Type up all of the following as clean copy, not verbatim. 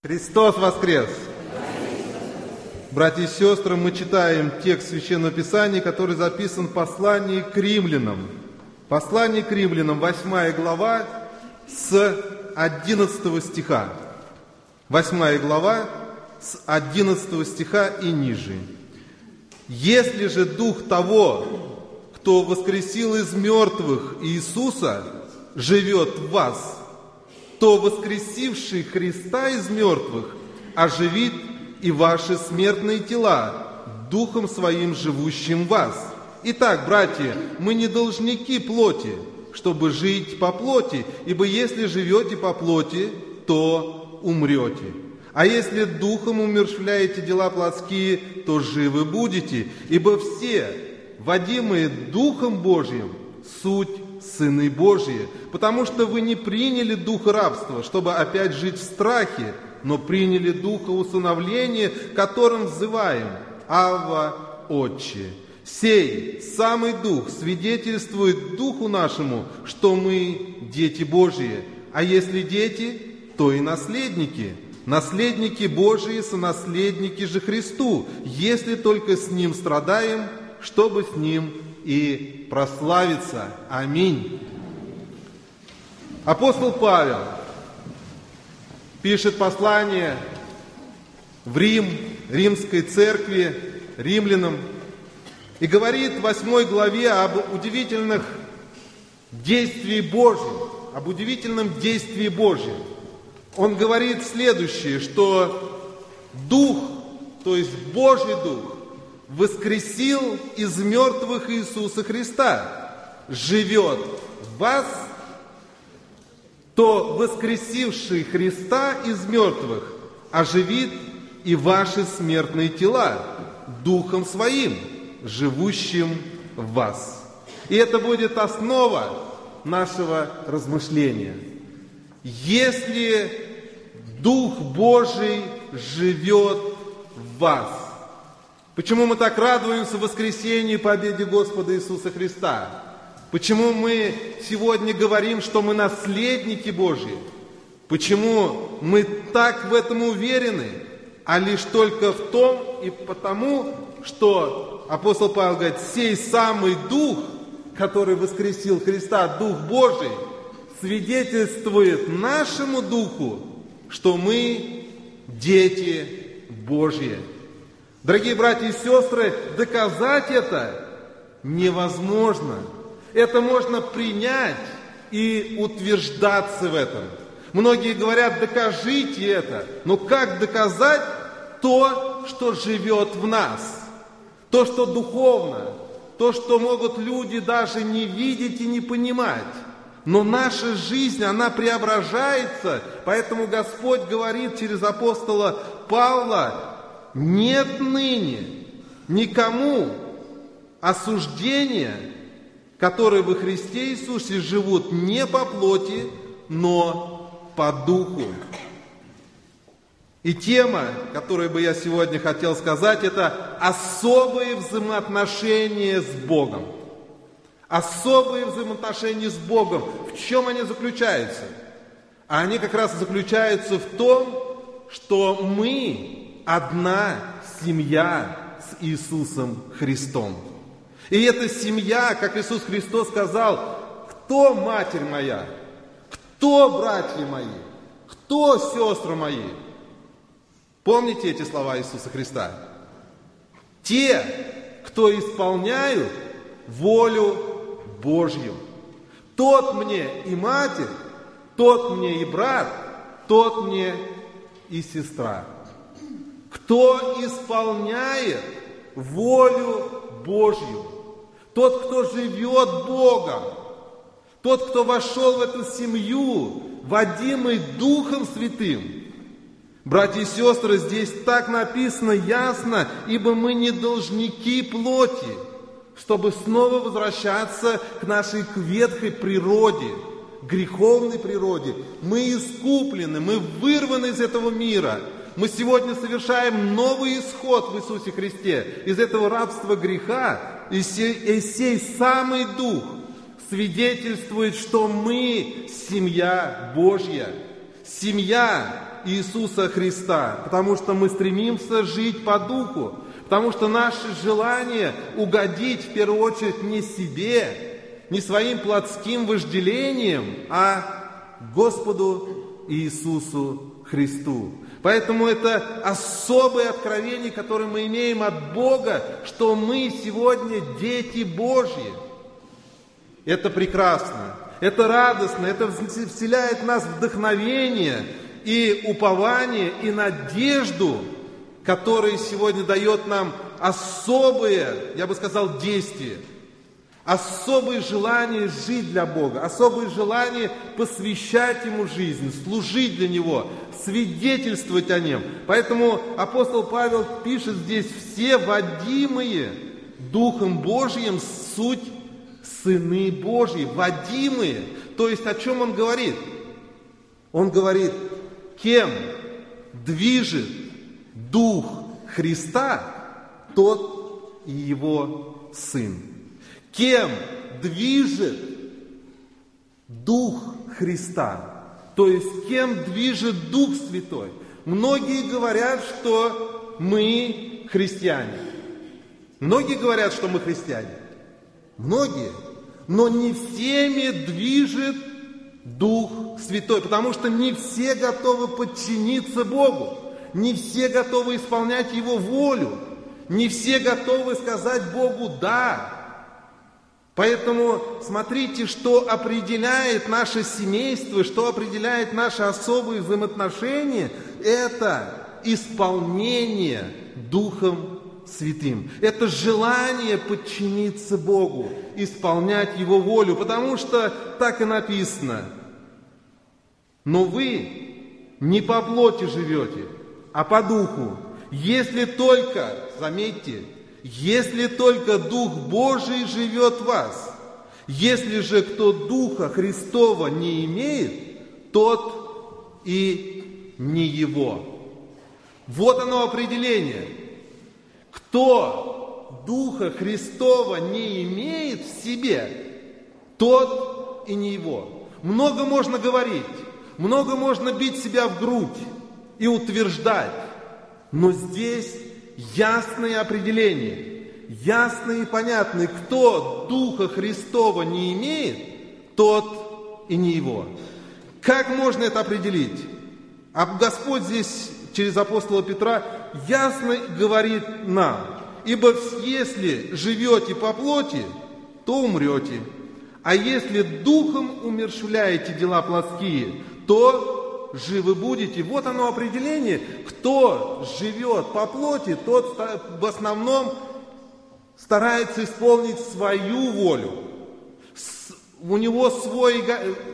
Христос воскрес! Братья и сестры, мы читаем текст Священного Писания, который записан в послании к римлянам. Послание к римлянам, 8 глава, с 11 стиха. 8 глава, с 11 стиха и ниже. «Если же Дух того, кто воскресил из мертвых Иисуса, живет в вас, то воскресивший Христа из мертвых оживит и ваши смертные тела Духом Своим, живущим в вас. Итак, братья, мы не должники плоти, чтобы жить по плоти, ибо если живете по плоти, то умрете. А если Духом умерщвляете дела плотские, то живы будете, ибо все, водимые Духом Божьим, суть сыны Божьи, потому что вы не приняли духа рабства, чтобы опять жить в страхе, но приняли духа усыновления, которым взываем: Авва, Отче. Сей самый Дух свидетельствует Духу нашему, что мы дети Божьи, а если дети, то и наследники, наследники Божьи, сонаследники же Христу, если только с Ним страдаем, чтобы с Ним и прославиться. Аминь. Апостол Павел пишет послание в Рим, римской церкви, римлянам, и говорит в 8 главе об удивительных действии Божьем, об удивительном действии Божьем. Он говорит следующее, что Дух, то есть Божий Дух, воскресил из мертвых Иисуса Христа, живет в вас, то воскресивший Христа из мертвых оживит и ваши смертные тела Духом Своим, живущим в вас. И это будет основа нашего размышления. Если Дух Божий живет в вас, почему мы так радуемся воскресению и победе Господа Иисуса Христа? Почему мы сегодня говорим, что мы наследники Божьи? Почему мы так в этом уверены? А лишь только в том и потому, что апостол Павел говорит: сей самый Дух, который воскресил Христа, Дух Божий, свидетельствует нашему Духу, что мы дети Божьи. Дорогие братья и сестры, доказать это невозможно. Это можно принять и утверждаться в этом. Многие говорят: докажите это. Но как доказать то, что живет в нас? То, что духовно, то, что могут люди даже не видеть и не понимать. Но наша жизнь, она преображается. Поэтому Господь говорит через апостола Павла: нет ныне никому осуждения, которые во Христе Иисусе живут не по плоти, но по духу. И тема, которую бы я сегодня хотел сказать, это особые взаимоотношения с Богом. Особые взаимоотношения с Богом. В чем они заключаются? А они как раз заключаются в том, что мы одна семья с Иисусом Христом. И эта семья, как Иисус Христос сказал: кто матерь моя, кто братья мои, кто сестры мои? Помните эти слова Иисуса Христа? Те, кто исполняют волю Божью. Тот мне и матерь, тот мне и брат, тот мне и сестра. Кто исполняет волю Божью, тот, кто живет Богом, тот, кто вошел в эту семью, водимый Духом Святым. Братья и сестры, здесь так написано ясно: ибо мы не должники плоти, чтобы снова возвращаться к нашей ветхой природе, греховной природе. Мы искуплены, мы вырваны из этого мира. Мы сегодня совершаем новый исход в Иисусе Христе из этого рабства греха. И сей самый Дух свидетельствует, что мы семья Божья. Семья, Иисуса Христа, потому что мы стремимся жить по духу, потому что наше желание угодить в первую очередь не себе, не своим плотским вожделением, а Господу Иисусу Христу. Поэтому это особое откровение, которое мы имеем от Бога, что мы сегодня дети Божьи. Это прекрасно, это радостно, это вселяет в нас вдохновение и упование, и надежду, которая сегодня дает нам особое, я бы сказал, действие, особое желание жить для Бога, особое желание посвящать Ему жизнь, служить для Него, свидетельствовать о Нем. Поэтому апостол Павел пишет здесь: все водимые Духом Божьим суть сыны Божьи, водимые. То есть о чем он говорит? Он говорит, кем движет Дух Христа, тот и Его Сын. Кем движет Дух Христа, то есть кем движет Дух Святой. Многие говорят, что мы христиане. Многие говорят, что мы христиане. Многие. Но не всеми движет Дух Святой, потому что не все готовы подчиниться Богу, не все готовы исполнять Его волю, не все готовы сказать Богу «да». Поэтому смотрите, что определяет наше семейство, что определяет наши особые взаимоотношения, это исполнение Духом Святым. Это желание подчиниться Богу, исполнять Его волю, потому что так и написано. Но вы не по плоти живете, а по духу. Если только, заметьте, если только Дух Божий живет в вас. Если же кто Духа Христова не имеет, тот и не Его. Вот оно определение. Кто Духа Христова не имеет в себе, тот и не Его. Много можно говорить, много можно бить себя в грудь и утверждать, но здесь ясные определения, ясные и понятные. Кто Духа Христова не имеет, тот и не Его. Как можно это определить? А Господь здесь через апостола Петра ясно говорит нам: ибо если живете по плоти, то умрете, а если духом умерщвляете дела плотские, то живы будете. Вот оно определение. Кто живет по плоти, тот в основном старается исполнить свою волю. У него свой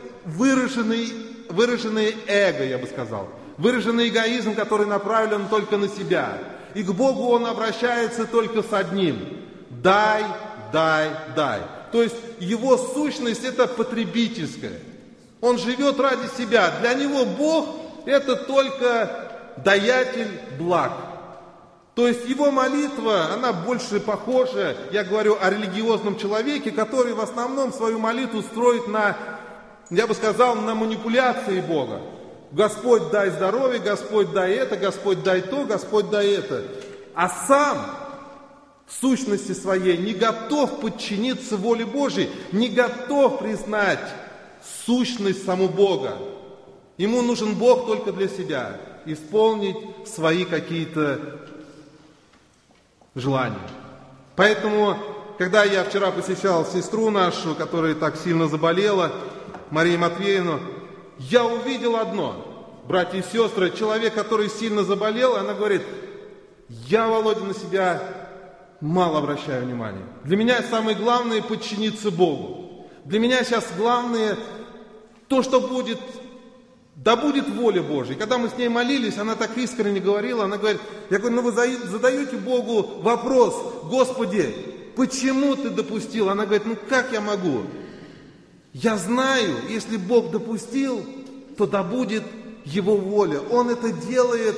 выраженный эго, я бы сказал. Выраженный эгоизм, который направлен только на себя. И к Богу он обращается только с одним: дай, дай, дай. То есть его сущность это потребительская. Он живет ради себя. Для него Бог это только даятель благ. То есть его молитва, она больше похожа, я говорю о религиозном человеке, который в основном свою молитву строит на, я бы сказал, на манипуляции Бога. Господь, дай здоровье, Господь, дай это, Господь, дай то, Господь, дай это. А сам в сущности своей не готов подчиниться воле Божьей, не готов признать сущность саму Бога. Ему нужен Бог только для себя, исполнить свои какие-то желания. Поэтому, когда я вчера посещал сестру нашу, которая так сильно заболела, Марию Матвеевну, я увидел одно, братья и сестры, человек, который сильно заболел, она говорит: я, Володя, на себя мало обращаю внимания. Для меня самое главное подчиниться Богу. Для меня сейчас главное то, что будет, да будет воля Божья. И когда мы с ней молились, она так искренне говорила, она говорит, я говорю, ну вы задаете Богу вопрос: Господи, почему ты допустил? Она говорит, ну как я могу? Я знаю, если Бог допустил, то да будет Его воля. Он это делает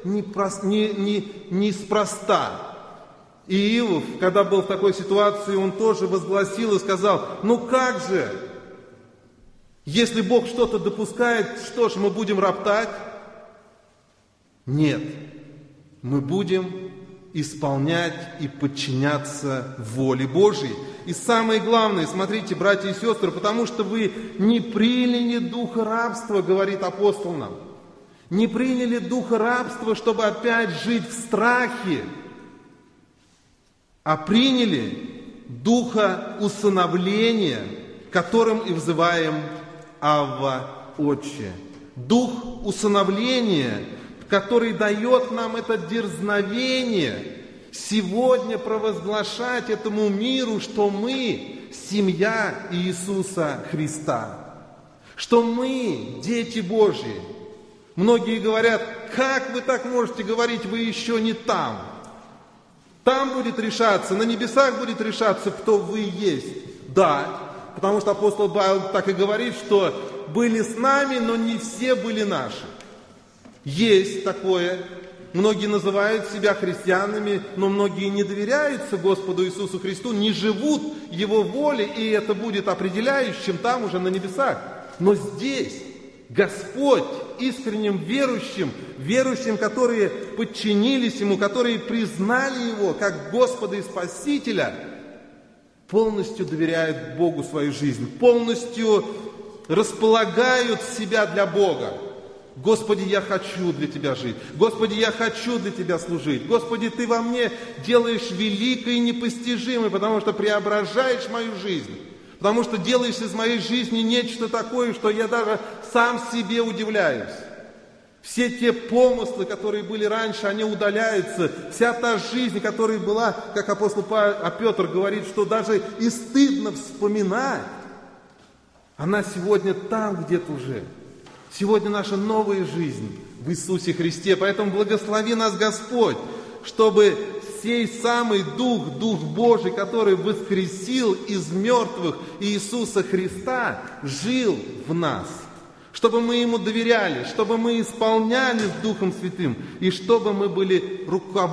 неспроста. И Иов, когда был в такой ситуации, он тоже возгласил и сказал: ну как же, если Бог что-то допускает, что ж, мы будем роптать? Нет, мы будем исполнять и подчиняться воле Божьей. И самое главное, смотрите, братья и сестры, потому что вы не приняли духа рабства, говорит апостол нам. Не приняли духа рабства, чтобы опять жить в страхе, а приняли духа усыновления, которым и взываем Авва, Отче. Дух усыновления, который дает нам это дерзновение сегодня провозглашать этому миру, что мы семья Иисуса Христа, что мы дети Божьи. Многие говорят: как вы так можете говорить, вы еще не там. Там будет решаться, на небесах будет решаться, кто вы есть. Да, потому что апостол Павел так и говорит, что были с нами, но не все были наши. Есть такое. Многие называют себя христианами, но многие не доверяются Господу Иисусу Христу, не живут Его воле, и это будет определяющим там уже на небесах. Но здесь Господь искренним верующим, которые подчинились Ему, которые признали Его как Господа и Спасителя, полностью доверяют Богу свою жизнь, полностью располагают себя для Бога. Господи, я хочу для Тебя жить. Господи, я хочу для Тебя служить. Господи, Ты во мне делаешь великое и непостижимое, потому что преображаешь мою жизнь. Потому что делаешь из моей жизни нечто такое, что я даже сам себе удивляюсь. Все те помыслы, которые были раньше, они удаляются. Вся та жизнь, которая была, как апостол Петр говорит, что даже и стыдно вспоминать, она сегодня там где-то уже. Сегодня наша новая жизнь в Иисусе Христе. Поэтому благослови нас Господь, чтобы сей самый Дух Божий, который воскресил из мертвых Иисуса Христа, жил в нас. Чтобы мы Ему доверяли, чтобы мы исполнялись Духом Святым, и чтобы мы были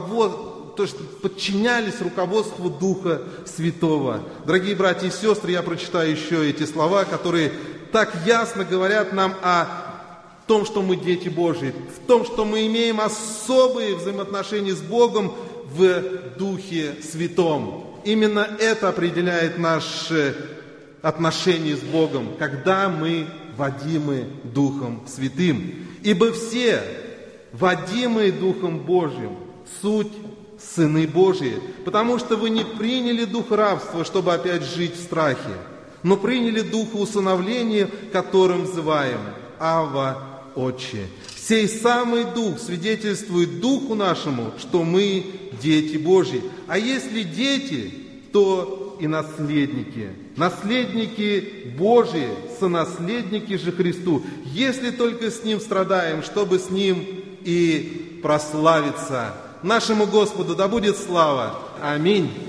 подчинялись руководству Духа Святого. Дорогие братья и сестры, я прочитаю еще эти слова, которые так ясно говорят нам о том, что мы дети Божьи, в том, что мы имеем особые взаимоотношения с Богом в Духе Святом. Именно это определяет наши отношения с Богом, когда мы водимы Духом Святым. Ибо все, водимые Духом Божьим, суть сыны Божьи, потому что вы не приняли дух рабства, чтобы опять жить в страхе, но приняли духа усыновления, которым взываем Авва, Отче. Сей самый Дух свидетельствует Духу нашему, что мы дети Божьи. А если дети, то и наследники. Наследники Божьи, сонаследники же Христу, если только с Ним страдаем, чтобы с Ним и прославиться. Нашему Господу да будет слава. Аминь.